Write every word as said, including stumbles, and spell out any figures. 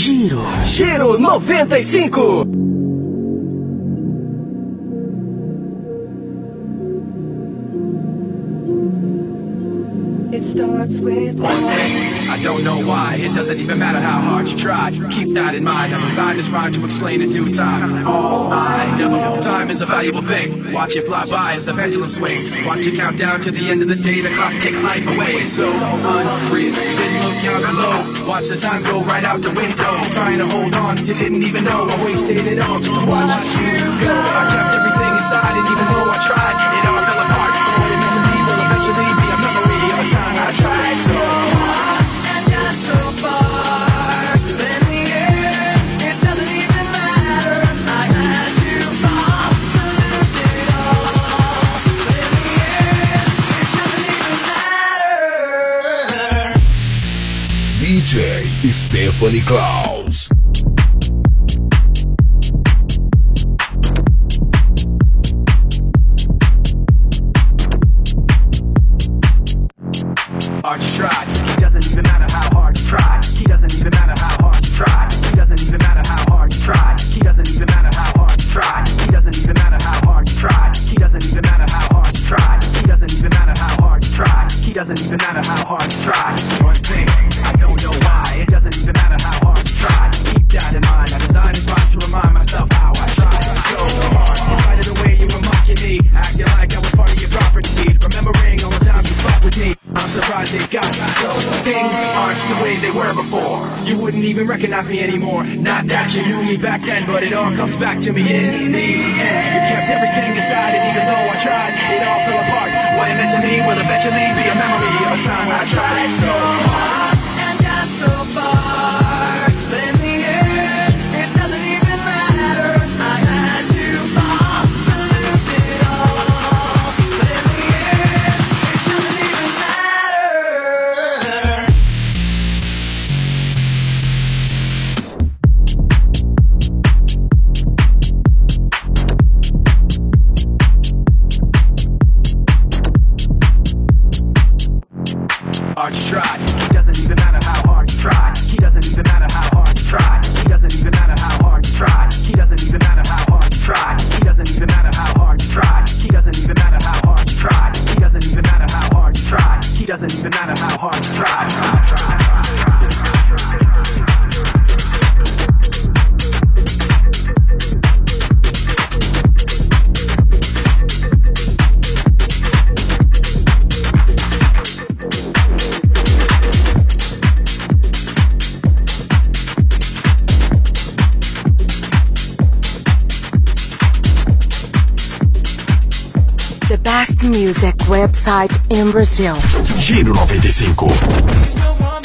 Giro. Giro noventa e cinco. It starts with one thing. I don't know why. It doesn't even matter how hard you try. Keep that in mind. I'm designed this rhyme to explain in due time. All I know, time is a valuable thing. Watch it fly by as the pendulum swings. Watch it count down to the end of the day. The clock takes life away. It's so unreal. Didn't look out below. Watch the time go right out the window. Trying to hold on to didn't even know I wasted it all just to watch you go. I kept everything inside, and even though I tried, it all fell apart. What it meant to be will eventually be a memory of a time I tried so hard and got so far. In the end, it doesn't even matter. I had to fall to lose it all. In the end, it doesn't even matter. D J Stephanie Klaus. Hard you tried. He doesn't even matter how hard you try. He doesn't even matter how hard you try. He doesn't even matter how hard you try. He doesn't even matter how hard you try. He doesn't even matter how hard you try. He doesn't even matter how hard you try. He doesn't even matter how hard you try. He doesn't even matter how hard you try. One thing, I don't know why. It doesn't even matter how hard you try. Keep that in mind. I designed this rhyme to remind myself how I tried so hard. In spite of the way you were mocking me, acting like I was part of your property. Remembering all the time you fucked with me. I'm surprised it got so. Things aren't the way they were before. You wouldn't even recognize me anymore. Not that you knew me back then, but it all comes back to me in the end. You kept everything aside, and even though I tried, it all fell apart. What it meant to me will eventually be a memory of a time when I tried so hard and got so far. But in the end, it doesn't even matter. I had to fall to lose it all. But in the end, it doesn't even matter. Hard you tried. He doesn't even matter how hard you try. He doesn't even matter how hard you try. He doesn't even matter how hard you try. He doesn't even matter how hard you try. He doesn't even matter how hard you try. He doesn't even matter how hard you try. He doesn't even matter how hard you try. He doesn't even matter how hard you try. The best music website in Brazil. Giro noventa e cinco.